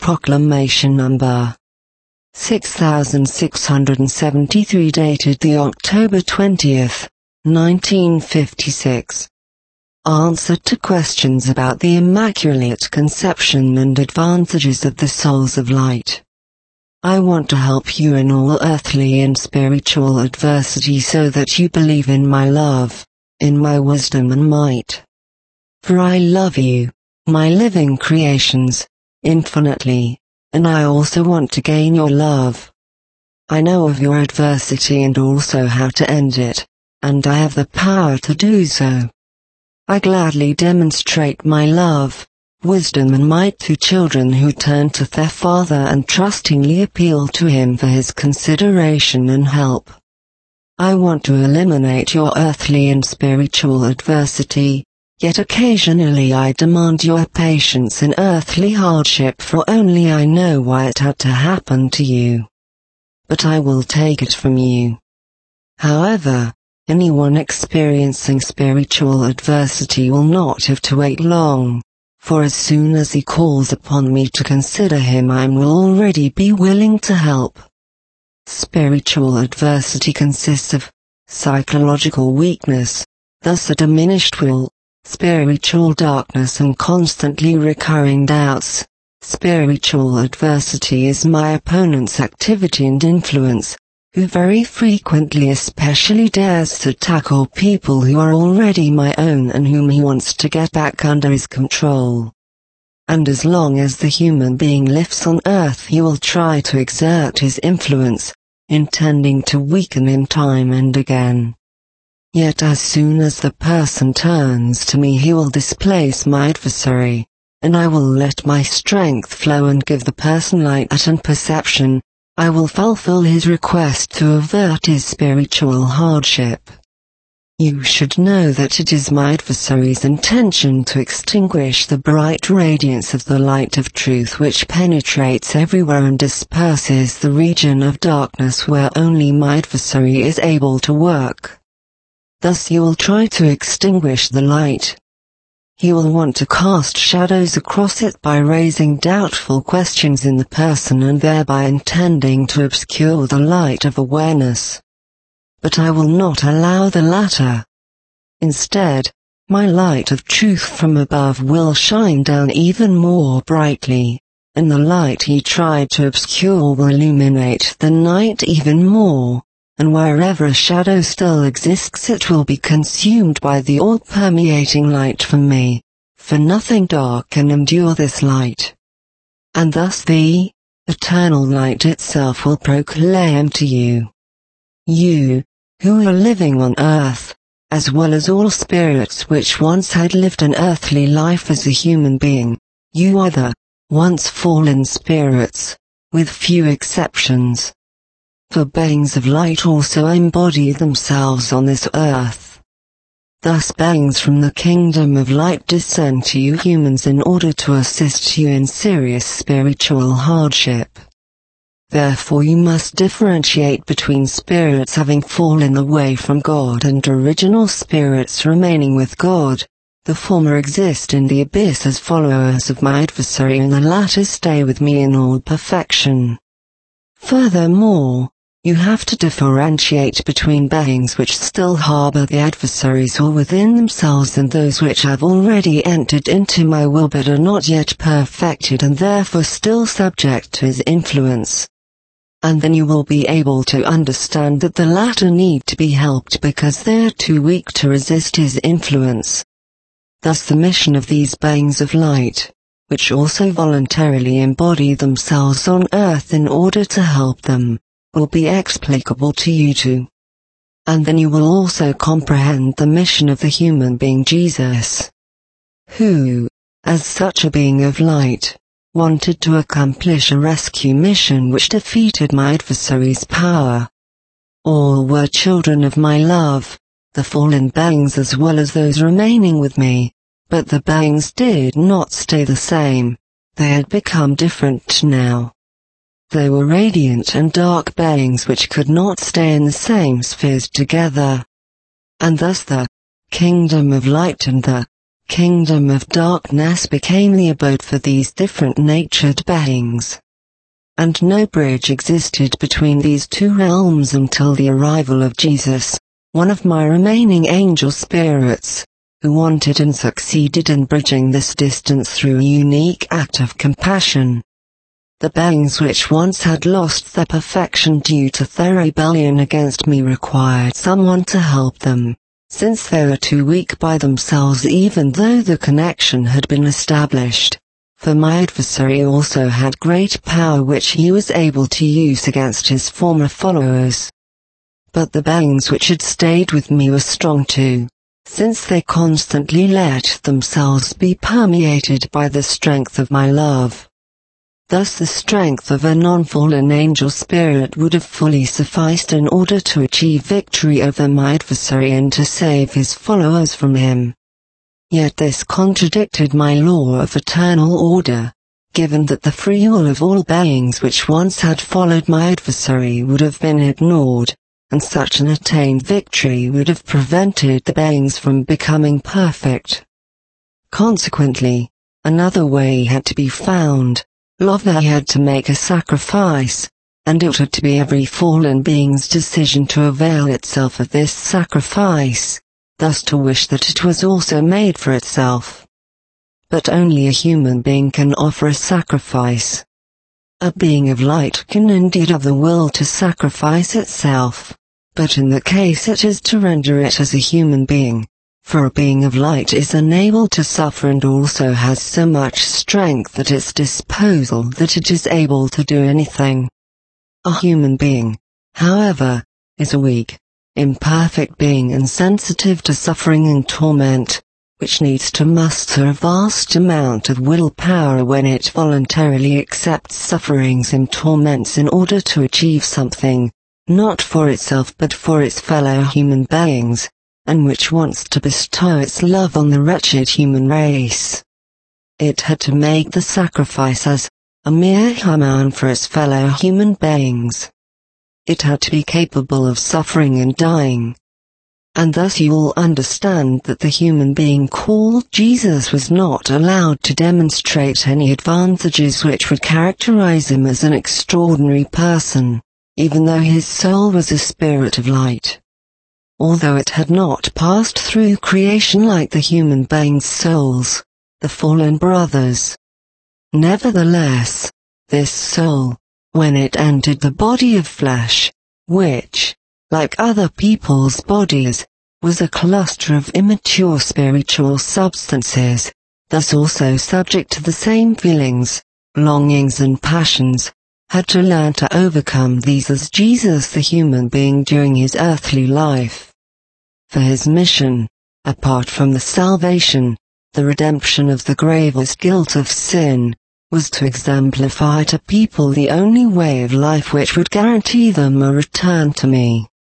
Proclamation Number 6673 dated the October 20th, 1956. Answer to questions about the Immaculate Conception and advantages of the souls of light. I want to help you in all earthly and spiritual adversity so that you believe in my love, in my wisdom and might. For I love you, my living creations, infinitely, and I also want to gain your love. I know of your adversity and also how to end it, and I have the power to do so. I gladly demonstrate my love, wisdom and might to children who turn to their Father and trustingly appeal to Him for His consideration and help. I want to eliminate your earthly and spiritual adversity, yet occasionally I demand your patience in earthly hardship, for only I know why it had to happen to you. But I will take it from you. However, anyone experiencing spiritual adversity will not have to wait long, for as soon as he calls upon me to consider him, I will already be willing to help. Spiritual adversity consists of psychological weakness, thus a diminished will, spiritual darkness and constantly recurring doubts. Spiritual adversity is my opponent's activity and influence, who very frequently especially dares to tackle people who are already my own and whom he wants to get back under his control. And as long as the human being lives on earth, he will try to exert his influence, intending to weaken him time and again. Yet as soon as the person turns to me, he will displace my adversary, and I will let my strength flow and give the person light and perception. I will fulfill his request to avert his spiritual hardship. You should know that it is my adversary's intention to extinguish the bright radiance of the light of truth which penetrates everywhere and disperses the region of darkness where only my adversary is able to work. Thus you will try to extinguish the light. He will want to cast shadows across it by raising doubtful questions in the person and thereby intending to obscure the light of awareness. But I will not allow the latter. Instead, my light of truth from above will shine down even more brightly, and the light he tried to obscure will illuminate the night even more. And wherever a shadow still exists, it will be consumed by the all-permeating light from me, for nothing dark can endure this light. And thus the eternal light itself will proclaim to you. You, who are living on earth, as well as all spirits which once had lived an earthly life as a human being, you are the once fallen spirits, with few exceptions. For beings of light also embody themselves on this earth. Thus beings from the kingdom of light descend to you humans in order to assist you in serious spiritual hardship. Therefore you must differentiate between spirits having fallen away from God and original spirits remaining with God. The former exist in the abyss as followers of my adversary, and the latter stay with me in all perfection. Furthermore, you have to differentiate between beings which still harbor the adversaries or within themselves and those which have already entered into my will but are not yet perfected and therefore still subject to his influence. And then you will be able to understand that the latter need to be helped because they are too weak to resist his influence. Thus the mission of these beings of light, which also voluntarily embody themselves on earth in order to help them, will be explicable to you too. And then you will also comprehend the mission of the human being Jesus, who, as such a being of light, wanted to accomplish a rescue mission which defeated my adversary's power. All were children of my love, the fallen beings as well as those remaining with me, but the beings did not stay the same, they had become different now. They were radiant and dark beings which could not stay in the same spheres together. And thus the kingdom of light and the kingdom of darkness became the abode for these different natured beings. And no bridge existed between these two realms until the arrival of Jesus, one of my remaining angel spirits, who wanted and succeeded in bridging this distance through a unique act of compassion. The beings which once had lost their perfection due to their rebellion against me required someone to help them, since they were too weak by themselves even though the connection had been established. For my adversary also had great power which he was able to use against his former followers. But the beings which had stayed with me were strong too, since they constantly let themselves be permeated by the strength of my love. Thus the strength of a non-fallen angel spirit would have fully sufficed in order to achieve victory over my adversary and to save his followers from him. Yet this contradicted my law of eternal order, given that the free will of all beings which once had followed my adversary would have been ignored, and such an attained victory would have prevented the beings from becoming perfect. Consequently, another way had to be found. Lover had to make a sacrifice, and it had to be every fallen being's decision to avail itself of this sacrifice, thus to wish that it was also made for itself. But only a human being can offer a sacrifice. A being of light can indeed have the will to sacrifice itself, but in that case it is to render it as a human being, for a being of light is unable to suffer and also has so much strength at its disposal that it is able to do anything. A human being, however, is a weak, imperfect being and sensitive to suffering and torment, which needs to muster a vast amount of willpower when it voluntarily accepts sufferings and torments in order to achieve something, not for itself but for its fellow human beings, and which wants to bestow its love on the wretched human race. It had to make the sacrifice as a mere human for its fellow human beings. It had to be capable of suffering and dying. And thus you will understand that the human being called Jesus was not allowed to demonstrate any advantages which would characterize him as an extraordinary person, even though his soul was a spirit of light. Although it had not passed through creation like the human beings' souls, the fallen brothers. Nevertheless, this soul, when it entered the body of flesh, which, like other people's bodies, was a cluster of immature spiritual substances, thus also subject to the same feelings, longings and passions, had to learn to overcome these as Jesus the human being during his earthly life. For his mission, apart from the salvation, the redemption of the gravest guilt of sin, was to exemplify to people the only way of life which would guarantee them a return to me.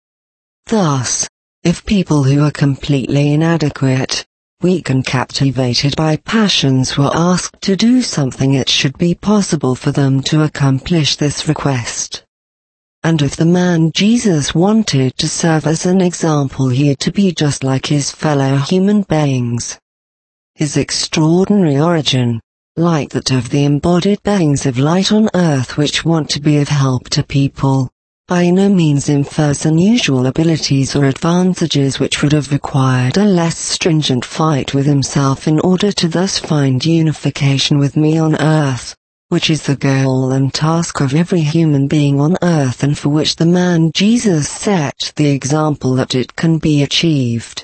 Thus, if people who are completely inadequate, weak and captivated by passions were asked to do something, it should be possible for them to accomplish this request. And if the man Jesus wanted to serve as an example, he had to be just like his fellow human beings. His extraordinary origin, like that of the embodied beings of light on earth which want to be of help to people, by no means infers unusual abilities or advantages which would have required a less stringent fight with himself in order to thus find unification with me on earth, which is the goal and task of every human being on earth and for which the man Jesus set the example that it can be achieved.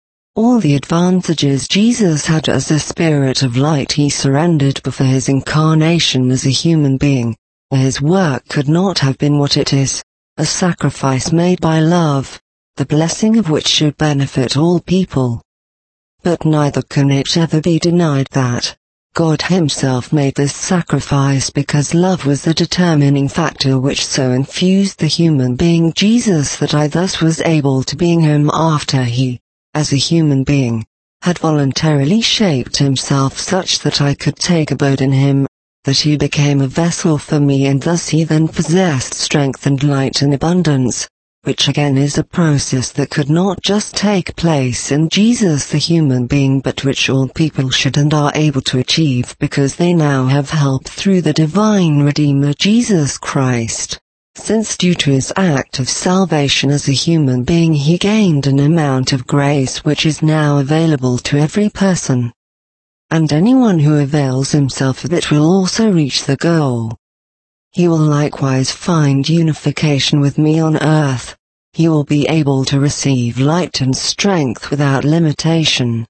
All the advantages Jesus had as a spirit of light he surrendered before his incarnation as a human being, or his work could not have been what it is, a sacrifice made by love, the blessing of which should benefit all people. But neither can it ever be denied that God himself made this sacrifice because love was the determining factor which so infused the human being Jesus that I thus was able to be him after he, as a human being, had voluntarily shaped himself such that I could take abode in him, that he became a vessel for me and thus he then possessed strength and light in abundance, which again is a process that could not just take place in Jesus the human being, but which all people should and are able to achieve because they now have help through the divine Redeemer Jesus Christ. Since due to his act of salvation as a human being he gained an amount of grace which is now available to every person. And anyone who avails himself of it will also reach the goal. He will likewise find unification with me on earth. He will be able to receive light and strength without limitation.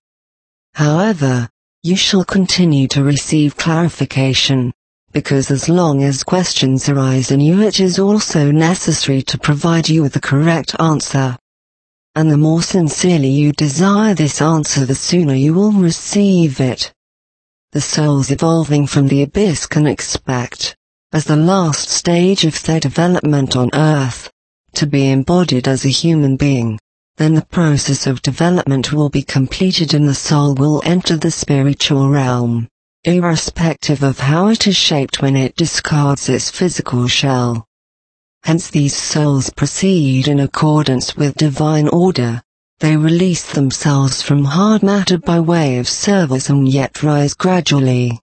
However, you shall continue to receive clarification, because as long as questions arise in you it is also necessary to provide you with the correct answer. And the more sincerely you desire this answer, the sooner you will receive it. The souls evolving from the abyss can expect, as the last stage of their development on earth, to be embodied as a human being. Then the process of development will be completed and the soul will enter the spiritual realm, irrespective of how it is shaped when it discards its physical shell. Hence these souls proceed in accordance with divine order. They release themselves from hard matter by way of service and yet rise gradually.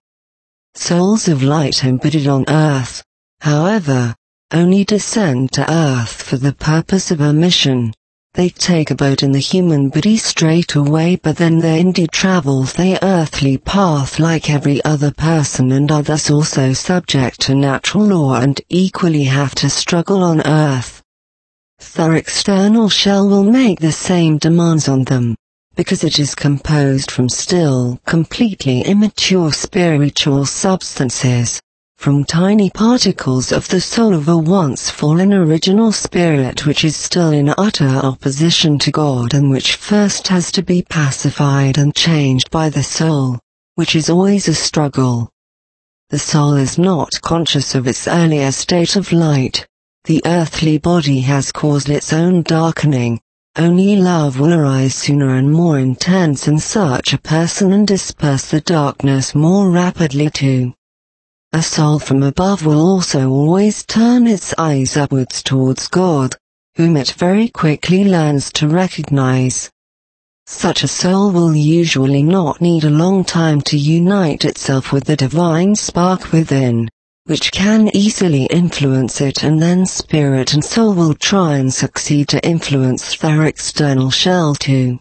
Souls of light embedded on earth, however, only descend to earth for the purpose of a mission. They take a boat in the human body straight away, but then they indeed travel the earthly path like every other person and are thus also subject to natural law and equally have to struggle on earth. Their external shell will make the same demands on them, because it is composed from still completely immature spiritual substances, from tiny particles of the soul of a once fallen original spirit which is still in utter opposition to God and which first has to be pacified and changed by the soul, which is always a struggle. The soul is not conscious of its earlier state of light. The earthly body has caused its own darkening. Only love will arise sooner and more intense in such a person and disperse the darkness more rapidly too. A soul from above will also always turn its eyes upwards towards God, whom it very quickly learns to recognize. Such a soul will usually not need a long time to unite itself with the divine spark within, which can easily influence it, and then spirit and soul will try and succeed to influence their external shell too.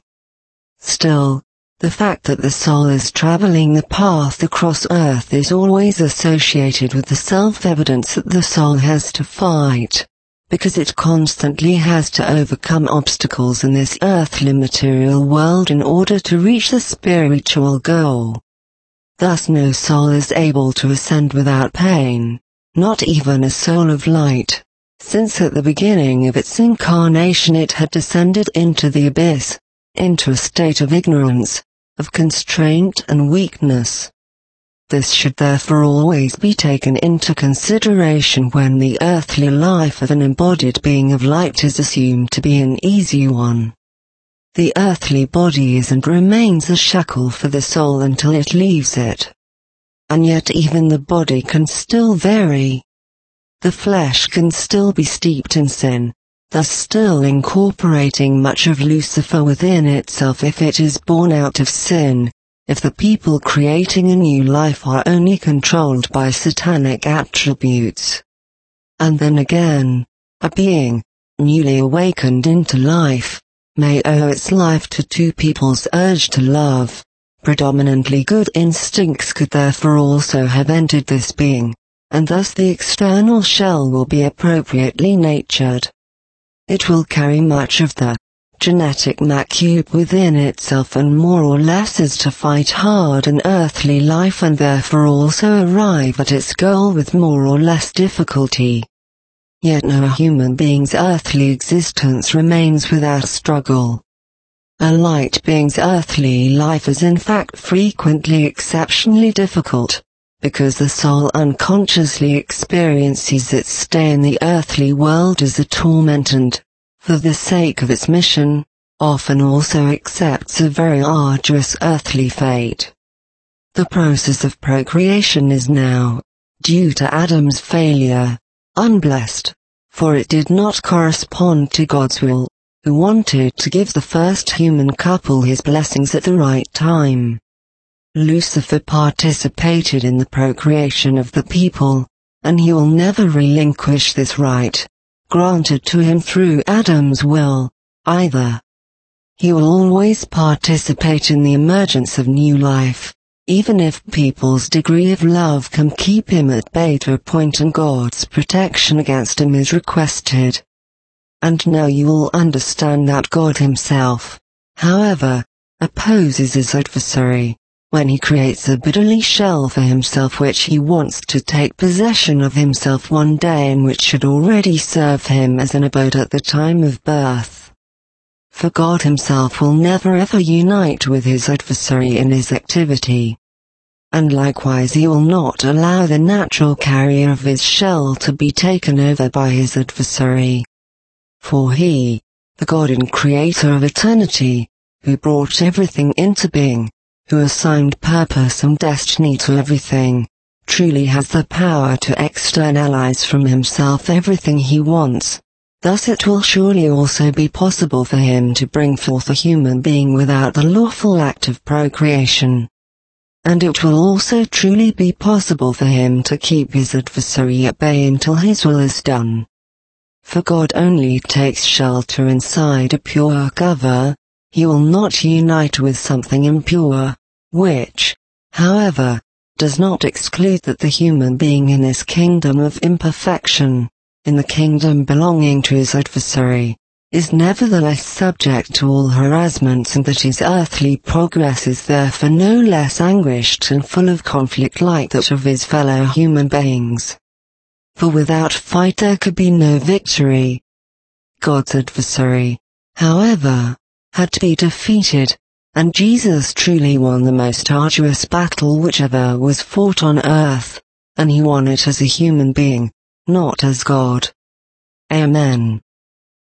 Still, the fact that the soul is traveling the path across earth is always associated with the self-evidence that the soul has to fight, because it constantly has to overcome obstacles in this earthly material world in order to reach the spiritual goal. Thus no soul is able to ascend without pain, not even a soul of light, since at the beginning of its incarnation it had descended into the abyss, into a state of ignorance, of constraint and weakness. This should therefore always be taken into consideration when the earthly life of an embodied being of light is assumed to be an easy one. The earthly body is and remains a shackle for the soul until it leaves it. And yet even the body can still vary. The flesh can still be steeped in sin, thus still incorporating much of Lucifer within itself if it is born out of sin, if the people creating a new life are only controlled by satanic attributes. And then again, a being, newly awakened into life, may owe its life to two people's urge to love. Predominantly good instincts could therefore also have entered this being, and thus the external shell will be appropriately natured. It will carry much of the genetic makeup within itself and more or less is to fight hard an earthly life and therefore also arrive at its goal with more or less difficulty. Yet no human being's earthly existence remains without struggle. A light being's earthly life is in fact frequently exceptionally difficult, because the soul unconsciously experiences its stay in the earthly world as a torment and, for the sake of its mission, often also accepts a very arduous earthly fate. The process of procreation is now, due to Adam's failure, unblessed, for it did not correspond to God's will, who wanted to give the first human couple his blessings at the right time. Lucifer participated in the procreation of the people, and he will never relinquish this right, granted to him through Adam's will, either. He will always participate in the emergence of new life, even if people's degree of love can keep him at bay to a point and God's protection against him is requested. And now you will understand that God himself, however, opposes his adversary, when he creates a bodily shell for himself which he wants to take possession of himself one day and which should already serve him as an abode at the time of birth. For God himself will never ever unite with his adversary in his activity. And likewise he will not allow the natural carrier of his shell to be taken over by his adversary. For he, the God and creator of eternity, who brought everything into being, who assigned purpose and destiny to everything, truly has the power to externalize from himself everything he wants. Thus it will surely also be possible for him to bring forth a human being without the lawful act of procreation. And it will also truly be possible for him to keep his adversary at bay until his will is done. For God only takes shelter inside a pure cover. He will not unite with something impure, which, however, does not exclude that the human being in this kingdom of imperfection, in the kingdom belonging to his adversary, is nevertheless subject to all harassments and that his earthly progress is therefore no less anguished and full of conflict like that of his fellow human beings. For without fight there could be no victory. God's adversary, however, had to be defeated, and Jesus truly won the most arduous battle which ever was fought on earth, and he won it as a human being, not as God. Amen.